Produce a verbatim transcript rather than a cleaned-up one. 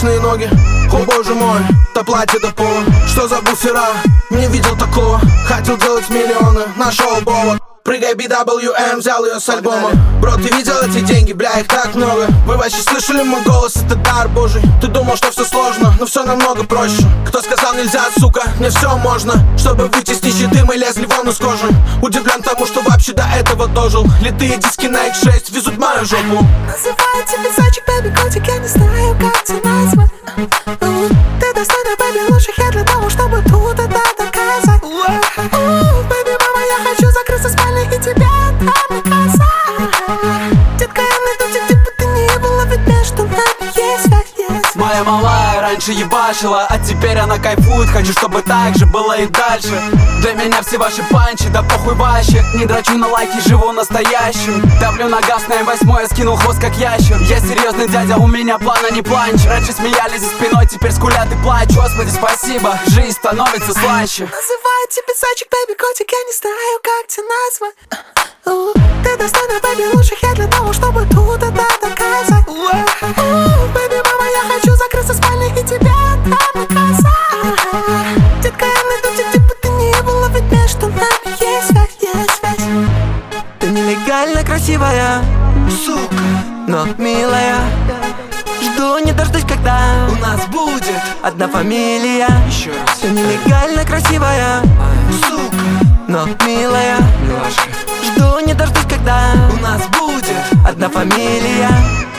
красные ноги. О боже мой, то платье до пола. Что за буфера? Не видел такого. Хотел делать миллионы, нашел повод. Прыгай, би дабл ю эм, взял ее с альбома. Бро, ты видел эти деньги? Бля, их так много. Вы вообще слышали мой голос? Это дар божий. Ты думал, что все сложно, но все намного проще. Кто сказал нельзя, сука? Мне все можно. Чтобы выйти с нищеты, мы лезли вон из кожи. Удивлен тому, что вообще до этого дожил. Литые диски на икс шесть везут мою жопу. Называют тебя зайчик, бэби, котик, я не знаю, как тебя назвать. Ты достойна, бэби, лучших я для того, чтобы тут это доказать. Бэби, мама, я хочу закрыться в спальне и тебя там наказать. Детка, я найду тебя, где бы ты ни была, ведь между нами есть связь, есть. Моя малая раньше ебашила, а теперь она кайфует. Хочу, чтобы так же было и дальше. Для меня все ваши панчи, да похуй вообще. Не драчу на лайки, живу настоящим. Давлю на газ на эм восемь, я скинул хвост как ящер. Я серьезный дядя, у меня плана не планч. Раньше смеялись за спиной, теперь скулят и плачут. Господи, спасибо, жизнь становится слаще. Называют тебя зайчик, бэби, котик, я не знаю, как тебя назвать. Ты достойна, бэби, лучших я для того, чтобы тут это доказать. Бэби, мама, я хочу закрыться в спальне и тебя там наказать. Детка, я найду тебя, где бы ты ни была, ведь между нами есть связь, есть связь. Ты нелегально красивая, сука, но милая. Жду не дождусь, когда У нас будет одна фамилия. еще раз. Ты нелегально красивая, Сука, но милая. милашка. Жду не дождусь, когда У нас будет одна фамилия.